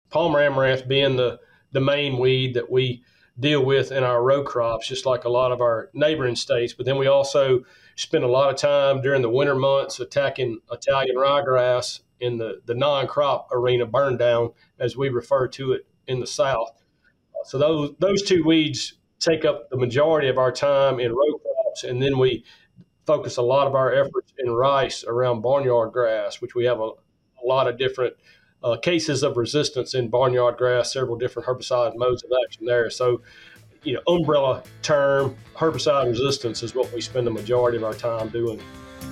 Palmer amaranth being the main weed that we deal with in our row crops, just like a lot of our neighboring states. But then we also spend a lot of time during the winter months attacking Italian ryegrass in the non-crop arena, burn down, as we refer to it in the South. So those two weeds take up the majority of our time in row crops, and then we focus a lot of our efforts in rice around barnyard grass, which we have a lot of different cases of resistance in barnyard grass, several different herbicide modes of action there. So, umbrella term, herbicide resistance is what we spend the majority of our time doing.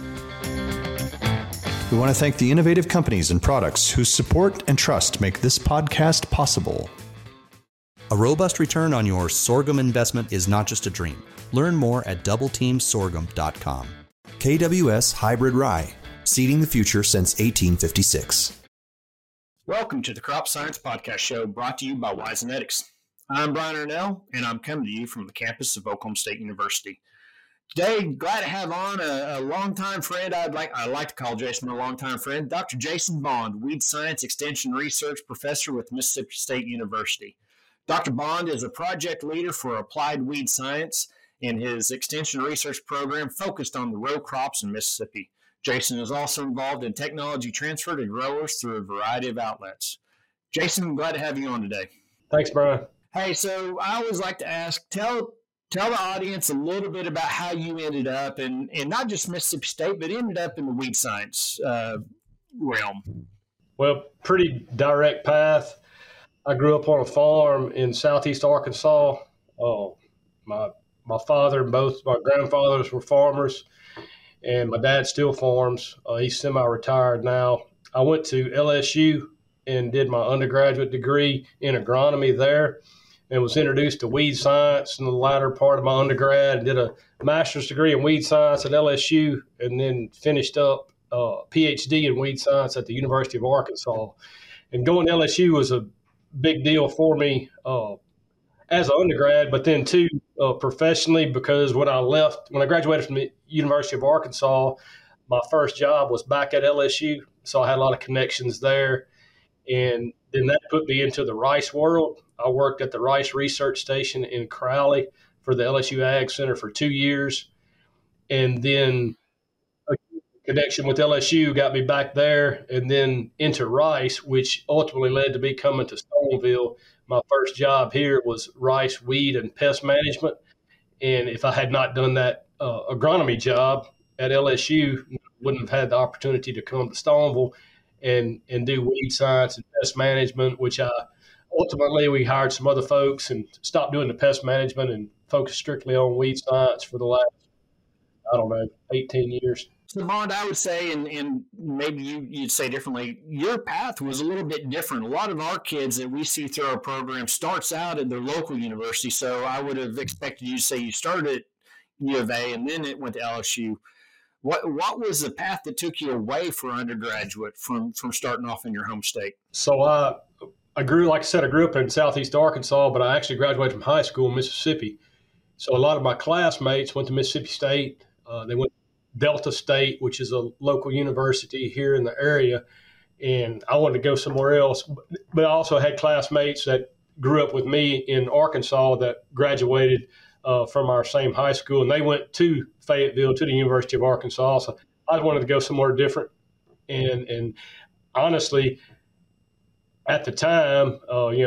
We want to thank the innovative companies and products whose support and trust make this podcast possible. A robust return on your sorghum investment is not just a dream. Learn more at doubleteamsorghum.com. KWS Hybrid Rye, seeding the future since 1856. Welcome to the Crop Science Podcast Show, brought to you by Wysenetics. I'm Brian Ernell, and I'm coming to you from the campus of Oklahoma State University. Today, glad to have on a longtime friend. I like to call Jason a longtime friend, Dr. Jason Bond, Weed Science Extension Research Professor with Mississippi State University. Dr. Bond is a project leader for applied weed science in his extension research program focused on the row crops in Mississippi. Jason is also involved in technology transfer to growers through a variety of outlets. Jason, I'm glad to have you on today. Thanks, Brian. Hey, so I always like to ask, tell the audience a little bit about how you ended up in not just Mississippi State, but ended up in the weed science realm. Well, pretty direct path. I grew up on a farm in southeast Arkansas. My father and both my grandfathers were farmers, and my dad still farms. He's semi-retired now. I went to LSU and did my undergraduate degree in agronomy there, and was introduced to weed science in the latter part of my undergrad, and did a master's degree in weed science at LSU, and then finished up a PhD in weed science at the University of Arkansas. And going to LSU was a big deal for me as an undergrad, but then too professionally, because when I graduated from the University of Arkansas, my first job was back at LSU, so I had a lot of connections there, and then that put me into the rice world. I worked at the Rice Research Station in Crowley for the LSU Ag Center for 2 years, and then a connection with LSU got me back there and then into rice, which ultimately led to me coming to Stoneville. My first job here was rice, weed, and pest management. And if I had not done that agronomy job at LSU, I wouldn't have had the opportunity to come to Stoneville and do weed science and pest management, which ultimately we hired some other folks and stopped doing the pest management and focused strictly on weed science for the last, 18 years. So, Bond, I would say, and maybe you'd say differently, your path was a little bit different. A lot of our kids that we see through our program starts out at their local university. So I would have expected you to say you started at U of A and then it went to LSU. What was the path that took you away for undergraduate from starting off in your home state? So I grew up in southeast Arkansas, but I actually graduated from high school in Mississippi. So a lot of my classmates went to Mississippi State. They went to Delta State, which is a local university here in the area, and I wanted to go somewhere else. But I also had classmates that grew up with me in Arkansas that graduated from our same high school, and they went to Fayetteville, to the University of Arkansas. So I wanted to go somewhere different. And honestly, at the time,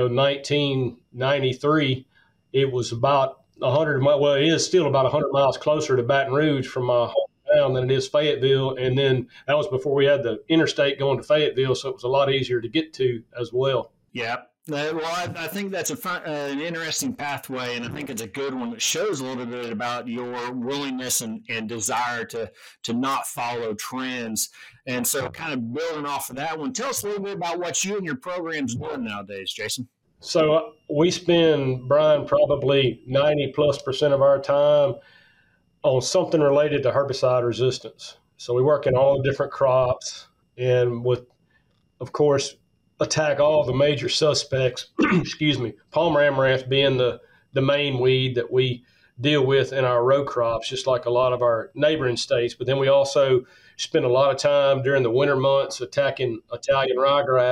1993, it was about 100 miles. Well, it is still about 100 miles closer to Baton Rouge from my hometown than it is Fayetteville. And then that was before we had the interstate going to Fayetteville, so it was a lot easier to get to as well. Yeah. Well, I think that's an interesting pathway, and I think it's a good one that shows a little bit about your willingness and desire to not follow trends. And so kind of building off of that one, tell us a little bit about what you and your program's doing nowadays, Jason. So we spend, Brian, probably 90+% of our time on something related to herbicide resistance. So we work in all different crops and with, of course, attack all the major suspects, Palmer amaranth being the main weed that we deal with in our row crops, just like a lot of our neighboring states. But then we also spend a lot of time during the winter months attacking Italian ryegrass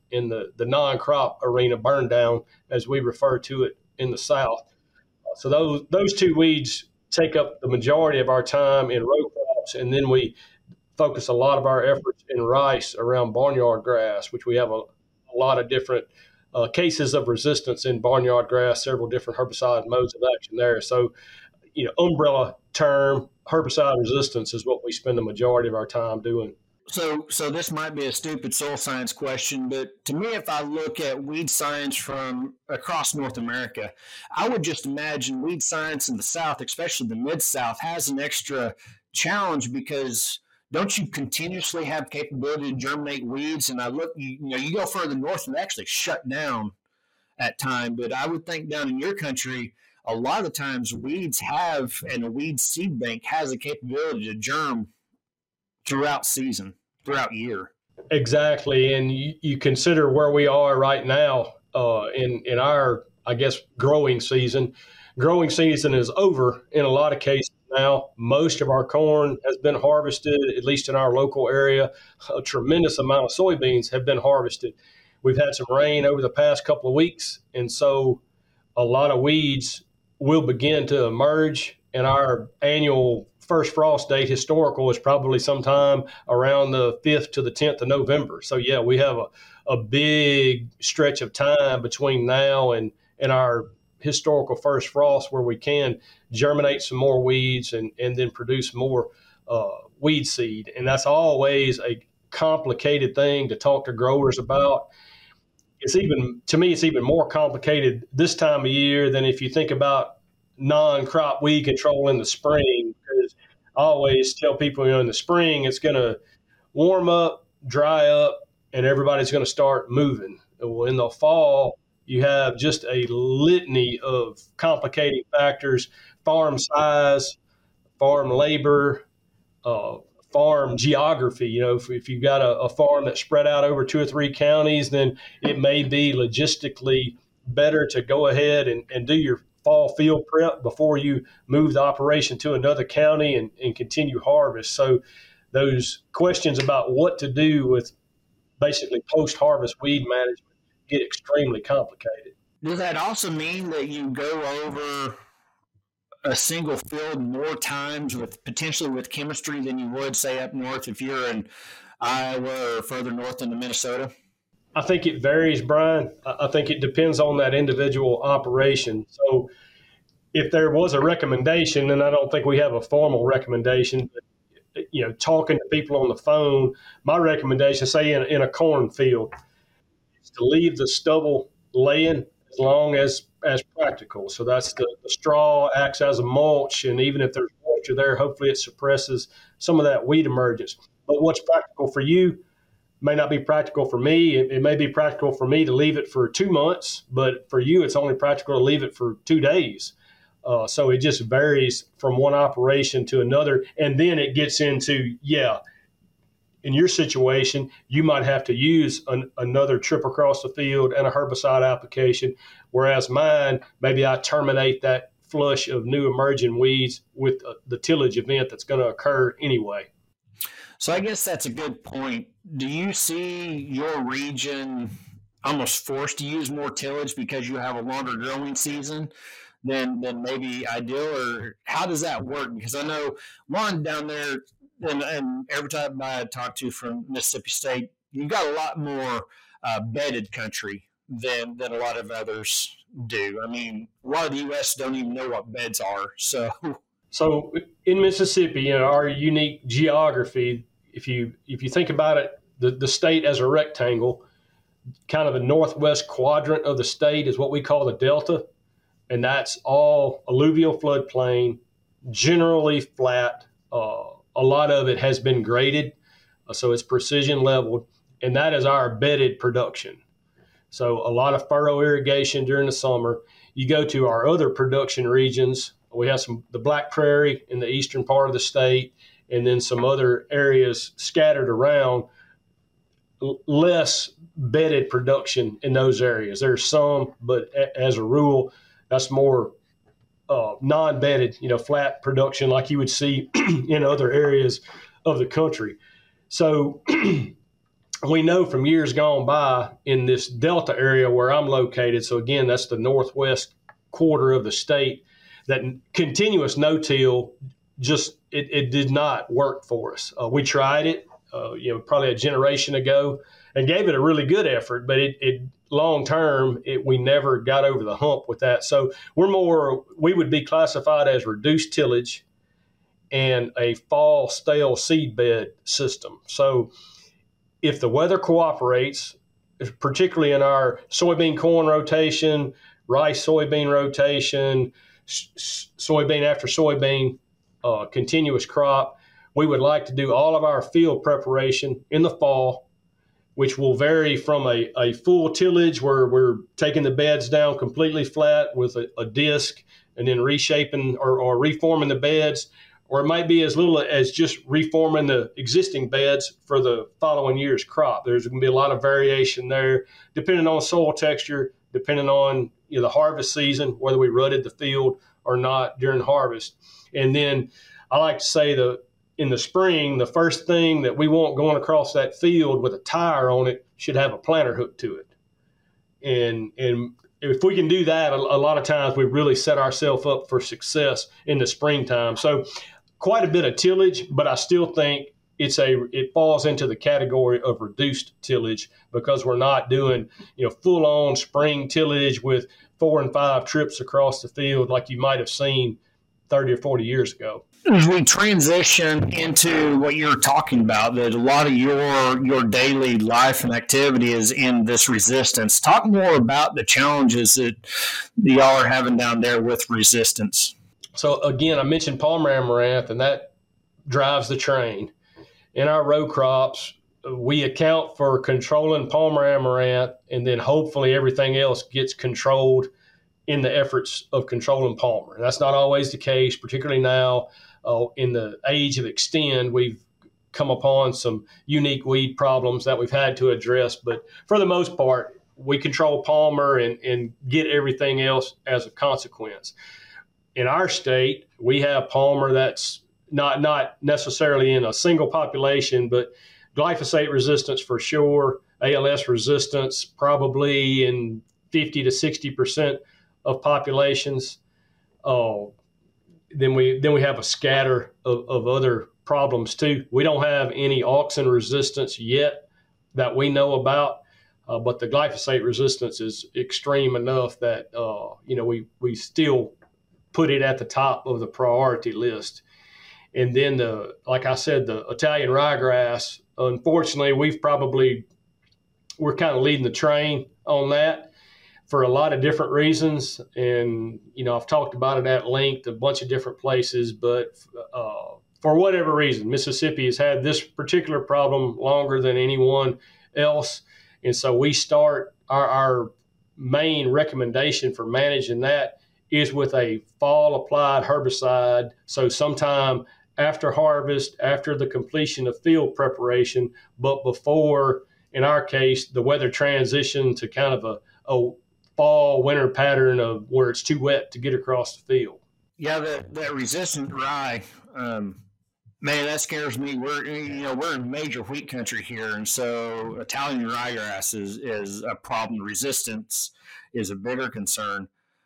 in the non-crop arena, burn down, as we refer to it in the South. So those two weeds take up the majority of our time in row crops, and then we focus a lot of our efforts in rice around barnyard grass, which we have a lot of different cases of resistance in barnyard grass, several different herbicide modes of action there. So, umbrella term, herbicide resistance is what we spend the majority of our time doing. So this might be a stupid soil science question, but to me, if I look at weed science from across North America, I would just imagine weed science in the South, especially the Mid-South, has an extra challenge because don't you continuously have capability to germinate weeds? And I look, you go further north and they actually shut down at time. But I would think down in your country, a lot of the times weeds have, and a weed seed bank has a capability to germ throughout year. Exactly. And you consider where we are right now in our, I guess, growing season. Growing season is over in a lot of cases now. Most of our corn has been harvested, at least in our local area. A tremendous amount of soybeans have been harvested. We've had some rain over the past couple of weeks, and so a lot of weeds will begin to emerge, and our annual first frost date historical is probably sometime around the 5th to the 10th of November. So, yeah, we have a big stretch of time between now and our historical first frost where we can germinate some more weeds and then produce more weed seed. And that's always a complicated thing to talk to growers about. To me, it's even more complicated this time of year than if you think about non-crop weed control in the spring. Because I always tell people, in the spring, it's going to warm up, dry up, and everybody's going to start moving. Well, in the fall, you have just a litany of complicating factors: farm size, farm labor, farm geography. If you've got a farm that's spread out over 2 or 3 counties, then it may be logistically better to go ahead and do your fall field prep before you move the operation to another county and continue harvest. So those questions about what to do with basically post-harvest weed management get extremely complicated. Does that also mean that you go over a single field more times potentially with chemistry than you would, say, up north if you're in Iowa or further north into Minnesota? I think it varies, Brian. I think it depends on that individual operation. So if there was a recommendation, and I don't think we have a formal recommendation, but talking to people on the phone, my recommendation, say in a cornfield, is to leave the stubble laying as long as practical. So that's the straw acts as a mulch, and even if there's moisture there, hopefully it suppresses some of that weed emergence. But what's practical for you may not be practical for me. It may be practical for me to leave it for 2 months, but for you, it's only practical to leave it for 2 days. So it just varies from one operation to another. And then it gets into, in your situation, you might have to use another trip across the field and a herbicide application, whereas mine, maybe I terminate that flush of new emerging weeds with the tillage event that's going to occur anyway. So I guess that's a good point. Do you see your region almost forced to use more tillage because you have a longer growing season than maybe ideal, or how does that work? Because I know one down there, and every time I talk to from Mississippi State, you've got a lot more bedded country than a lot of others do. I mean, a lot of the U.S. don't even know what beds are. So in Mississippi, our unique geography, if you think about it, the state as a rectangle, kind of the northwest quadrant of the state is what we call the Delta, and that's all alluvial floodplain, generally flat. A lot of it has been graded, so it's precision leveled, and that is our bedded production. So a lot of furrow irrigation during the summer. You go to our other production regions, we have the Black Prairie in the eastern part of the state, and then some other areas scattered around, less bedded production in those areas. There's some, but as a rule, that's more non-bedded, flat production like you would see in other areas of the country. So we know from years gone by in this Delta area where I'm located, so again, that's the northwest quarter of the state, that continuous no-till it did not work for us. We tried it, probably a generation ago, and gave it a really good effort, but it long term, we never got over the hump with that. So we would be classified as reduced tillage and a fall stale seed bed system. So if the weather cooperates, particularly in our soybean corn rotation, rice soybean rotation, soybean after soybean, continuous crop, we would like to do all of our field preparation in the fall, which will vary from a full tillage where we're taking the beds down completely flat with a disc and then reshaping or reforming the beds, or it might be as little as just reforming the existing beds for the following year's crop. There's going to be a lot of variation there, depending on soil texture, depending on the harvest season, whether we rutted the field or not during harvest. And then I like to say in the spring, the first thing that we want going across that field with a tire on it should have a planter hook to it. And if we can do that, a lot of times we really set ourselves up for success in the springtime. So quite a bit of tillage, but I still think it falls into the category of reduced tillage because we're not doing full on spring tillage with 4 and 5 trips across the field like you might have seen 30 or 40 years ago. As we transition into what you're talking about, that a lot of your daily life and activity is in this resistance. Talk more about the challenges that y'all are having down there with resistance. So again, I mentioned Palmer amaranth, and that drives the train. In our row crops, we account for controlling Palmer amaranth, and then hopefully everything else gets controlled in the efforts of controlling Palmer. And that's not always the case, particularly now. In the age of Extend, we've come upon some unique weed problems that we've had to address. But for the most part, we control Palmer and get everything else as a consequence. In our state, we have Palmer that's not necessarily in a single population, but glyphosate resistance for sure, ALS resistance probably in 50 to 60% of populations. Then we have a scatter of other problems too. We don't have any auxin resistance yet that we know about, but the glyphosate resistance is extreme enough that we still put it at the top of the priority list. And then like I said, the Italian ryegrass, unfortunately, we're kind of leading the train on that for a lot of different reasons. And, I've talked about it at length, a bunch of different places, but for whatever reason, Mississippi has had this particular problem longer than anyone else. And so we start our main recommendation for managing that is with a fall applied herbicide. So sometime after harvest, after the completion of field preparation, but before, in our case, the weather transition to kind of a fall winter pattern of where it's too wet to get across the field. Yeah, that resistant rye, man, that scares me. We're in major wheat country here, and so Italian ryegrass is a problem. Resistance is a bigger concern.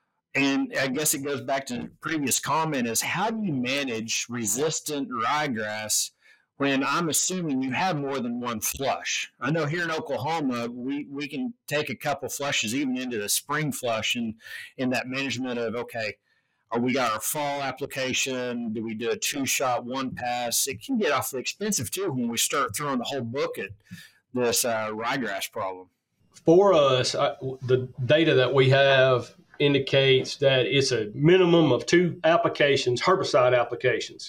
And I guess it goes back to the previous comment is how do you manage resistant ryegrass when I'm assuming you have more than one flush? I know here in Oklahoma, we can take a couple flushes even into the spring flush and in that management of, okay, we got our fall application, do we do a 2-shot, 1 pass? It can get awfully expensive too when we start throwing the whole book at this ryegrass problem. For us, the data that we have indicates that it's a minimum of 2 applications, herbicide applications,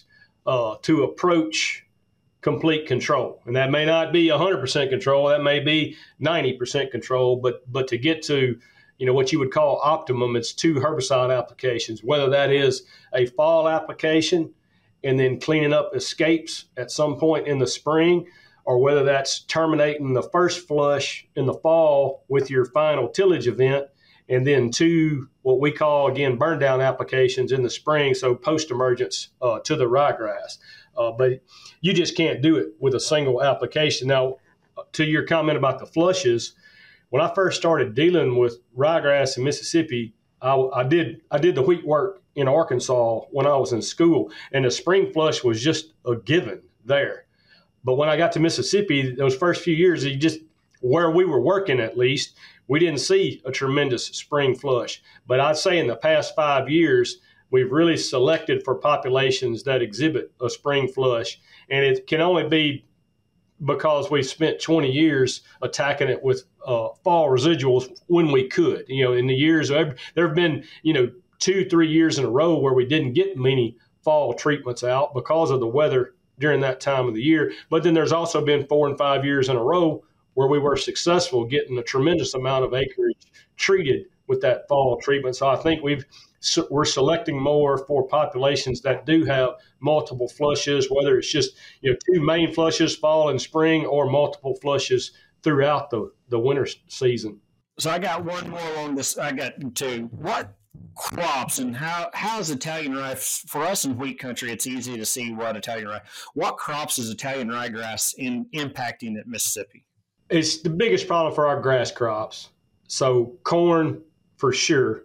to approach complete control. And that may not be 100% control, that may be 90% control, but to get to what you would call optimum, it's 2 herbicide applications, whether that is a fall application and then cleaning up escapes at some point in the spring, or whether that's terminating the first flush in the fall with your final tillage event, and then 2, what we call, again, burn down applications in the spring, so post-emergence to the ryegrass. But you just can't do it with a single application. Now, to your comment about the flushes, when I first started dealing with ryegrass in Mississippi, I did the wheat work in Arkansas when I was in school, and the spring flush was just a given there. But when I got to Mississippi, those first few years, where we were working at least, we didn't see a tremendous spring flush. But I'd say in the past 5 years, we've really selected for populations that exhibit a spring flush. And it can only be because we've spent 20 years attacking it with fall residuals when we could. In the years, there have been, 2-3 years in a row where we didn't get many fall treatments out because of the weather during that time of the year. But then there's also been 4 and 5 years in a row where we were successful getting a tremendous amount of acreage treated with that fall treatment. So I think we're selecting more for populations that do have multiple flushes, whether it's just 2 main flushes, fall and spring, or multiple flushes throughout the winter season. So I got one more on this. I got 2. What crops and how is Italian rye, for us in wheat country, it's easy to see what Italian rye, what crops is Italian ryegrass impacting at Mississippi? It's the biggest problem for our grass crops. So corn for sure.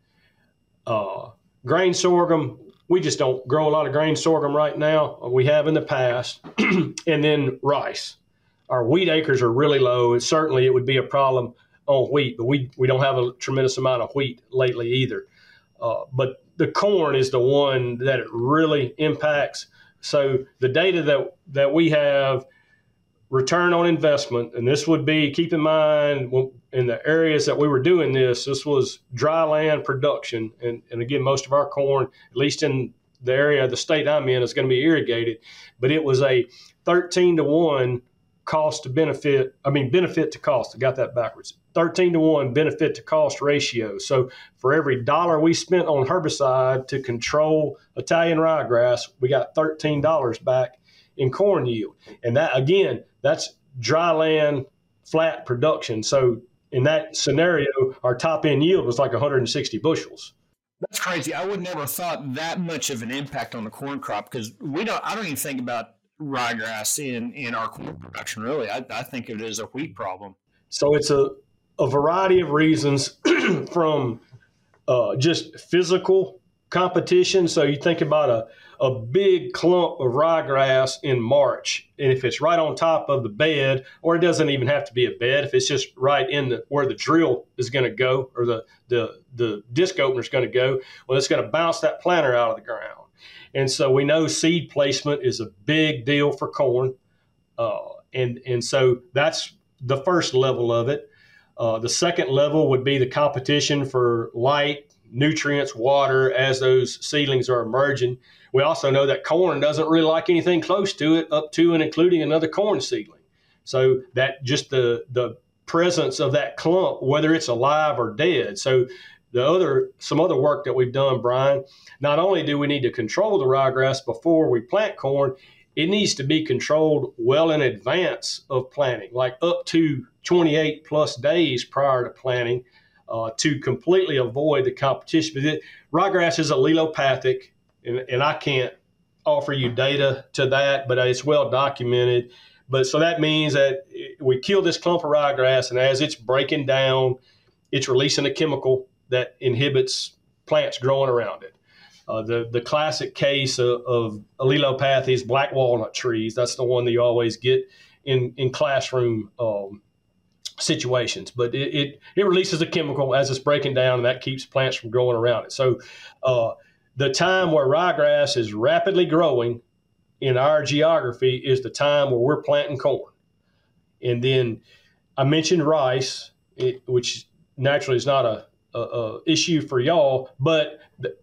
Grain sorghum, we just don't grow a lot of grain sorghum right now. We have in the past. And then rice. Our wheat acres are really low. Certainly it would be a problem on wheat, but we don't have a tremendous amount of wheat lately either. But the corn is the one that it really impacts. So the data that we have, return on investment, and this would be, keep in mind, in the areas that we were doing this was dry land production. And again, most of our corn, at least in the area of the state I'm in, is going to be irrigated. But it was a 13-to-1 benefit to cost. I got that backwards. 13-to-1 benefit to cost ratio. So for every dollar we spent on herbicide to control Italian ryegrass, we got $13 back in corn yield. And that, again, that's dry land, flat production. So in that scenario, our top end yield was like 160 bushels. That's crazy. I would never thought that much of an impact on the corn crop, because I don't even think about ryegrass in our corn production, really. I think of it as a wheat problem. So it's a variety of reasons from just physical competition. So you think about a big clump of ryegrass in March, and if it's right on top of the bed, or it doesn't even have to be a bed, if it's just right in where the drill is going to go, or the disc opener is going to go, well, it's going to bounce that planter out of the ground. And so we know seed placement is a big deal for corn, and so that's the first level of it. The second level would be the competition for light, nutrients, water as those seedlings are emerging. We also know that corn doesn't really like anything close to it, up to and including another corn seedling. So that just the presence of that clump, whether it's alive or dead. So some other work that we've done, Brian, not only do we need to control the ryegrass before we plant corn, it needs to be controlled well in advance of planting, like up to 28 plus days prior to planting, to completely avoid the competition. But ryegrass is allelopathic, and I can't offer you data to that, but it's well documented. But so that means that we kill this clump of ryegrass, and as it's breaking down, it's releasing a chemical that inhibits plants growing around it. The classic case of allelopathy is black walnut trees. That's the one that you always get in classroom situations. But it releases a chemical as it's breaking down, and that keeps plants from growing around it. So the time where ryegrass is rapidly growing in our geography is the time where we're planting corn. And then I mentioned rice, which naturally is not a issue for y'all, but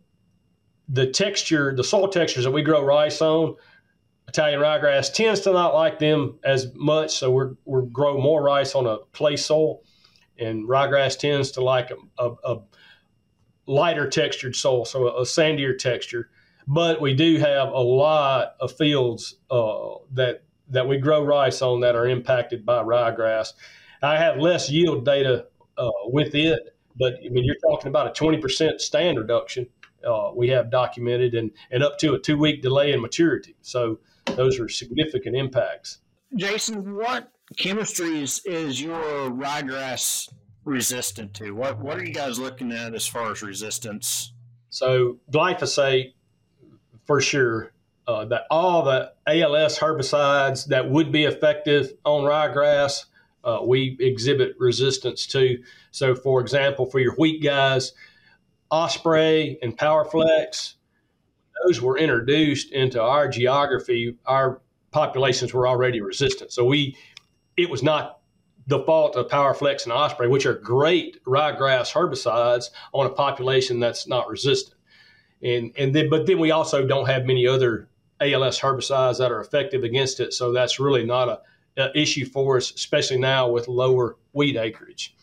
the texture, the soil textures that we grow rice on, Italian ryegrass tends to not like them as much. So we grow more rice on a clay soil, and ryegrass tends to like a lighter textured soil, so a sandier texture. But we do have a lot of fields that we grow rice on that are impacted by ryegrass. I have less yield data with it, but I mean, you're talking about a 20% stand reduction. We have documented, and up to a 2-week delay in maturity. So those are significant impacts. Jason, what chemistries is your ryegrass resistant to? What are you guys looking at as far as resistance? So glyphosate, for sure. That all the ALS herbicides that would be effective on ryegrass, we exhibit resistance to. So, for example, for your wheat guys, Osprey and PowerFlex, those were introduced into our geography. Our populations were already resistant. So it was not the fault of PowerFlex and Osprey, which are great ryegrass herbicides on a population that's not resistant. But then we also don't have many other ALS herbicides that are effective against it. So that's really not an issue for us, especially now with lower wheat acreage.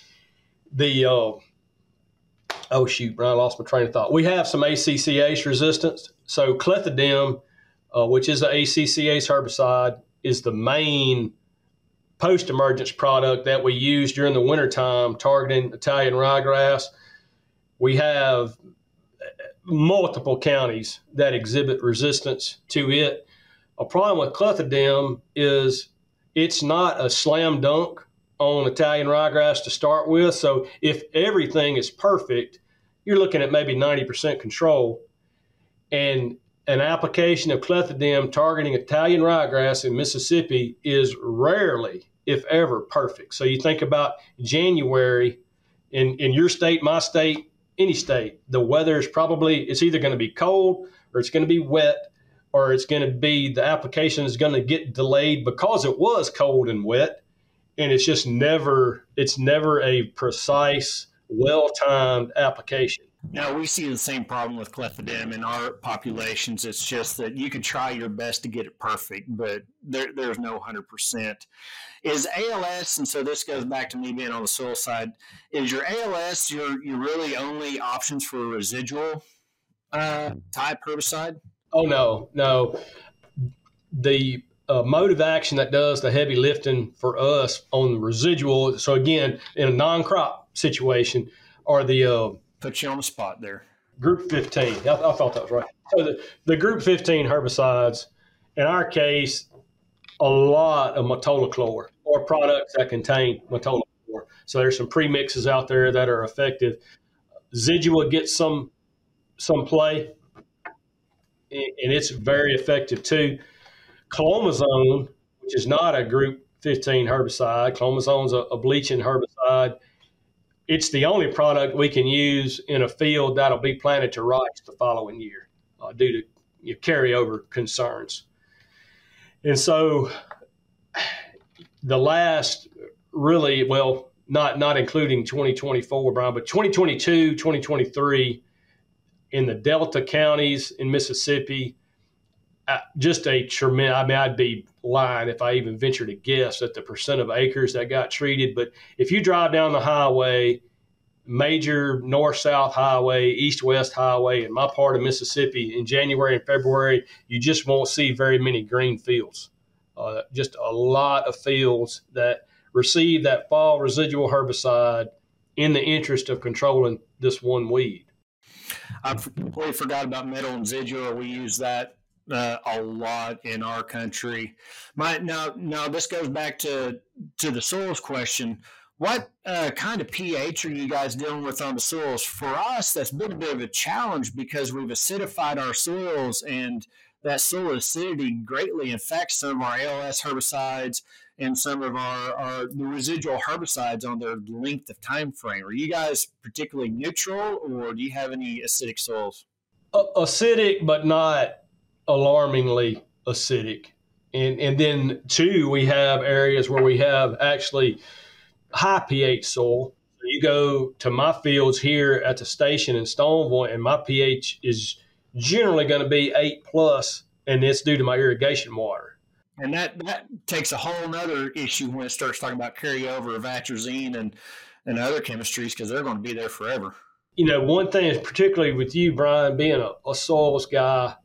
Oh shoot, Brian, I lost my train of thought. We have some ACCase resistance. So clethodim, which is the ACCase herbicide, is the main post-emergence product that we use during the wintertime targeting Italian ryegrass. We have multiple counties that exhibit resistance to it. A problem with clethodim is it's not a slam dunk on Italian ryegrass to start with. So if everything is perfect, you're looking at maybe 90% control. And an application of clethodim targeting Italian ryegrass in Mississippi is rarely, if ever, perfect. So you think about January in your state, my state, any state, the weather is it's either going to be cold or it's going to be wet, or it's going to be the application is going to get delayed because it was cold and wet. And it's never a precise, well-timed application. No, we see the same problem with clethodim in our populations. It's just that you can try your best to get it perfect, but there's no 100%. Is ALS, and so this goes back to me being on the soil side, is your ALS your really only options for residual type herbicide? Oh, no. The mode of action that does the heavy lifting for us on the residual, so again, in a non-crop situation, are the put you on the spot there. Group 15. I thought that was right. So the Group 15 herbicides, in our case, a lot of metolachlor or products that contain metolachlor. So there's some premixes out there that are effective. Zidua gets some play, and it's very effective too. Clomazone, which is not a Group 15 herbicide, clomazone's a bleaching herbicide. It's the only product we can use in a field that'll be planted to rice the following year due to carryover concerns. And so the last really, well, not including 2024, Brian, but 2022, 2023 in the Delta counties in Mississippi, just a tremendous, I'd be lying if I even venture to guess at the percent of acres that got treated. But if you drive down the highway, major north-south highway, east-west highway in my part of Mississippi in January and February, you just won't see very many green fields. Just a lot of fields that receive that fall residual herbicide in the interest of controlling this one weed. I completely forgot about metal and Zidua. We use that a lot in our country. Now this goes back to the soils question. What kind of pH are you guys dealing with on the soils? For us, that's been a bit of a challenge because we've acidified our soils, and that soil acidity greatly affects some of our ALS herbicides and some of the residual herbicides on their length of time frame. Are you guys particularly neutral, or do you have any acidic soils? Acidic, but not alarmingly acidic. And then two, we have areas where we have actually high pH soil. So you go to my fields here at the station in Stoneville, and my pH is generally going to be 8+, and it's due to my irrigation water. And that takes a whole nother issue when it starts talking about carryover of atrazine and other chemistries, because they're going to be there forever. One thing is, particularly with you, Brian, being a soils guy,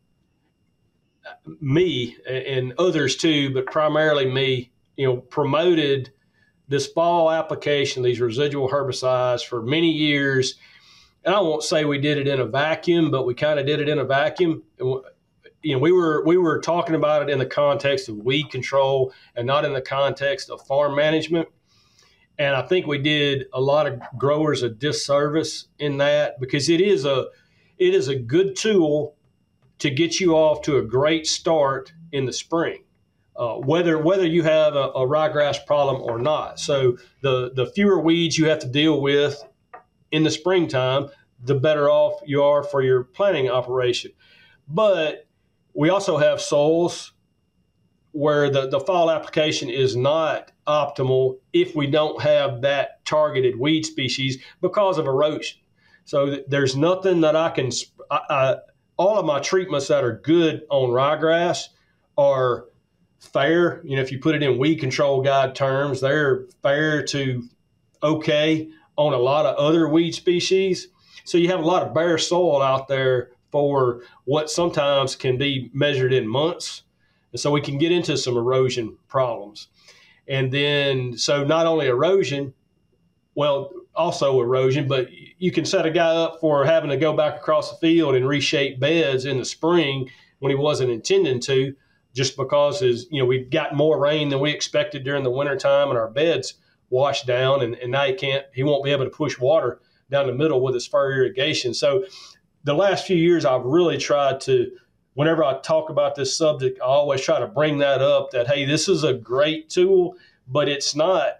me and others too, but primarily me, promoted this fall application, these residual herbicides for many years. And I won't say we did it in a vacuum, but we kind of did it in a vacuum. we were talking about it in the context of weed control and not in the context of farm management. And I think we did a lot of growers a disservice in that, because it is a good tool to get you off to a great start in the spring, whether you have a ryegrass problem or not. So the fewer weeds you have to deal with in the springtime, the better off you are for your planting operation. But we also have soils where the fall application is not optimal if we don't have that targeted weed species because of erosion. So there's nothing that I can all of my treatments that are good on ryegrass are fair. If you put it in weed control guide terms, they're fair to okay on a lot of other weed species. So you have a lot of bare soil out there for what sometimes can be measured in months. And so we can get into some erosion problems. And then, so not only erosion, well, also erosion, but you can set a guy up for having to go back across the field and reshape beds in the spring when he wasn't intending to, just because we've got more rain than we expected during the wintertime and our beds washed down, and now he won't be able to push water down the middle with his fur irrigation. So the last few years, I've really tried to, whenever I talk about this subject, I always try to bring that up, that, hey, this is a great tool, but it's not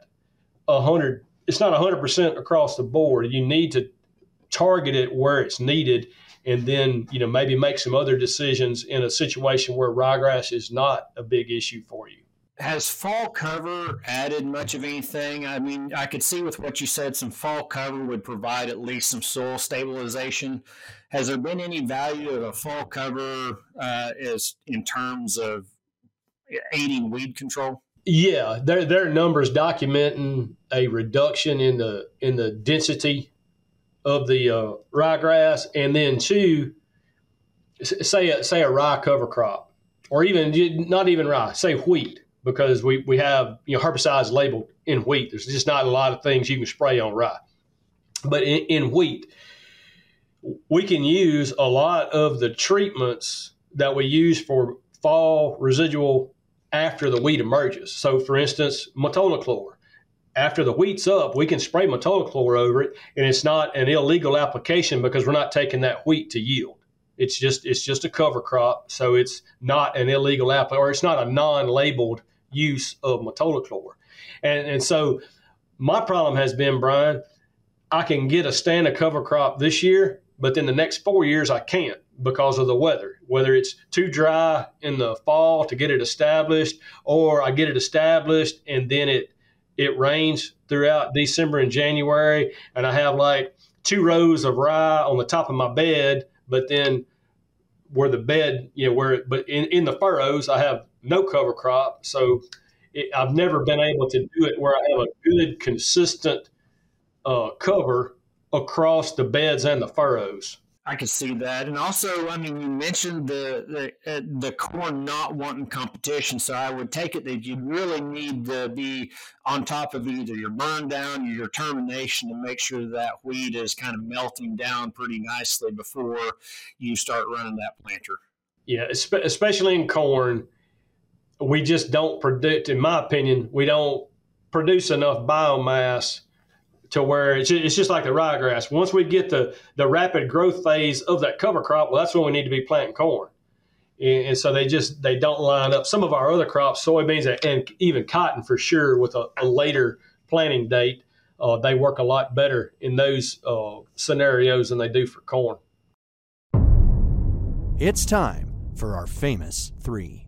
100% across the board. You need to target it where it's needed, and then, maybe make some other decisions in a situation where ryegrass is not a big issue for you. Has fall cover added much of anything? I mean, I could see with what you said, some fall cover would provide at least some soil stabilization. Has there been any value of a fall cover as in terms of aiding weed control? Yeah, there are numbers documenting a reduction in the density of the ryegrass, and then two, say a rye cover crop, or even not even rye, say wheat. Because we have herbicides labeled in wheat. There's just not a lot of things you can spray on rye. But in wheat, we can use a lot of the treatments that we use for fall residual after the wheat emerges. So, for instance, metolachlor. After the wheat's up, we can spray metolachlor over it, and it's not an illegal application because we're not taking that wheat to yield. It's just a cover crop, so it's not an illegal or it's not a non-labeled use of metolachlor. And so my problem has been, Brian, I can get a stand of cover crop this year, but then the next 4 years I can't because of the weather. Whether it's too dry in the fall to get it established, or I get it established and then it rains throughout December and January, and I have like 2 rows of rye on the top of my bed, but then where the bed, but in the furrows, I have no cover crop. So I've never been able to do it where I have a good, consistent cover across the beds and the furrows. I can see that. And also, I mean, you mentioned the corn not wanting competition. So I would take it that you really need to be on top of either your burn down or your termination to make sure that wheat is kind of melting down pretty nicely before you start running that planter. Yeah, especially in corn, we just don't produce, in my opinion, we don't produce enough biomass to where it's just like the ryegrass. Once we get the rapid growth phase of that cover crop, well, that's when we need to be planting corn. And so they don't line up. Some of our other crops, soybeans and even cotton for sure, with a later planting date, they work a lot better in those scenarios than they do for corn. It's time for our famous 3.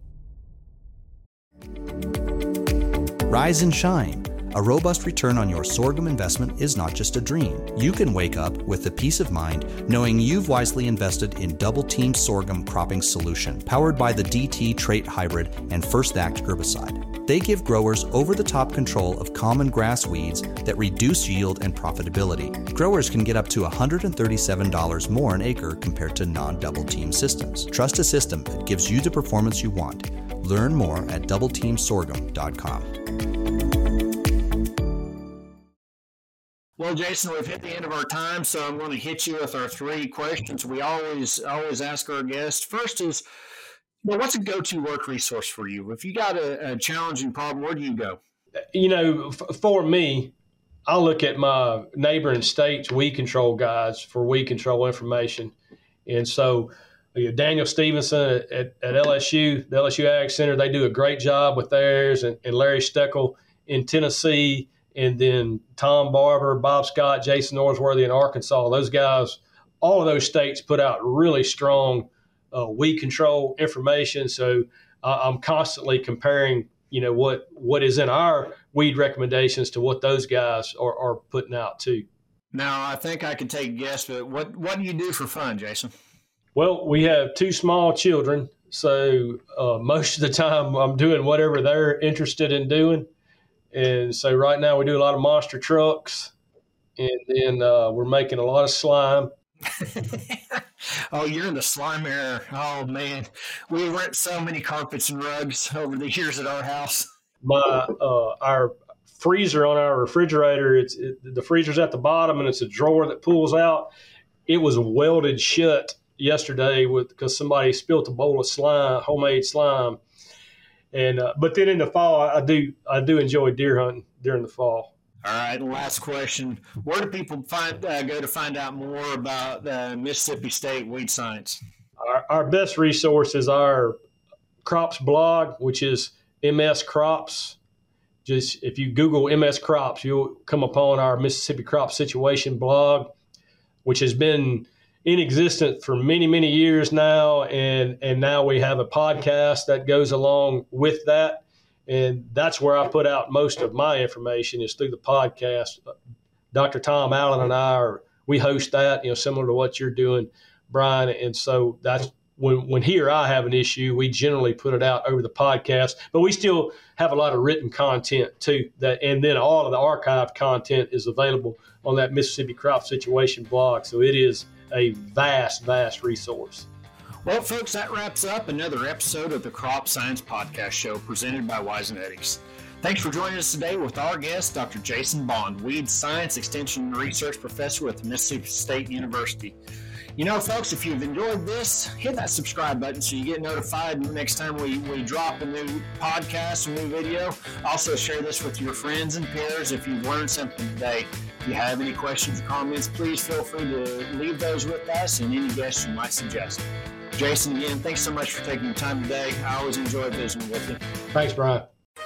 Rise and shine. A robust return on your sorghum investment is not just a dream. You can wake up with the peace of mind knowing you've wisely invested in Double Team Sorghum Cropping Solution, powered by the DT Trait Hybrid and First Act herbicide. They give growers over-the-top control of common grass weeds that reduce yield and profitability. Growers can get up to $137 more an acre compared to non-Double Team systems. Trust a system that gives you the performance you want. Learn more at doubleteamsorghum.com. Well, Jason, we've hit the end of our time, so I'm going to hit you with our 3 questions we always ask our guests. First is, Well, what's a go-to work resource for you? If you got a challenging problem, where do you go? For me, I look at my neighboring states' weed control guides for weed control information. And so Daniel Stevenson at LSU, the LSU Ag Center, they do a great job with theirs, and Larry Steckel in Tennessee, and then Tom Barber, Bob Scott, Jason Norsworthy in Arkansas. Those guys, all of those states put out really strong weed control information. So I'm constantly comparing, what is in our weed recommendations to what those guys are putting out too. Now, I think I can take a guess, but what do you do for fun, Jason? Well, we have 2 small children, so most of the time I'm doing whatever they're interested in doing. And so right now we do a lot of monster trucks, and then we're making a lot of slime. Oh, you're in the slime era. Oh, man. We rent so many carpets and rugs over the years at our house. Our freezer on our refrigerator, the freezer's at the bottom, and it's a drawer that pulls out. It was welded shut yesterday because somebody spilt a bowl of slime, homemade slime. And but then in the fall, I do enjoy deer hunting during the fall. All right, last question: where do people go to find out more about Mississippi State weed science? Our best resource is our crops blog, which is MS Crops. Just if you Google MS Crops, you'll come upon our Mississippi Crop Situation blog, which has been in existence for many, many years now. And now we have a podcast that goes along with that. And that's where I put out most of my information is through the podcast. Dr. Tom Allen and we host that, similar to what you're doing, Brian. And so that's when here I have an issue, we generally put it out over the podcast, but we still have a lot of written content too. And then all of the archived content is available on that Mississippi Crop Situation blog. So it is a vast, vast resource. Well, folks, that wraps up another episode of the Crop Science Podcast Show presented by WiseNetics. Thanks for joining us today with our guest, Dr. Jason Bond, Weed Science Extension Research Professor with Mississippi State University. Folks, if you've enjoyed this, hit that subscribe button so you get notified next time we drop a new podcast or new video. Also, share this with your friends and peers if you've learned something today. If you have any questions or comments, please feel free to leave those with us and any guests you might suggest. Jason, again, thanks so much for taking the time today. I always enjoy visiting with you. Thanks, Brian.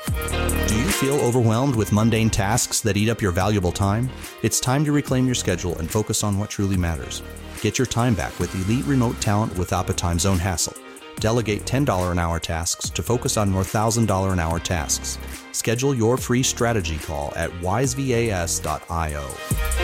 Do you feel overwhelmed with mundane tasks that eat up your valuable time? It's time to reclaim your schedule and focus on what truly matters. Get your time back with elite remote talent without the time zone hassle. Delegate $10 an hour tasks to focus on more $1,000 an hour tasks. Schedule your free strategy call at wisevas.io.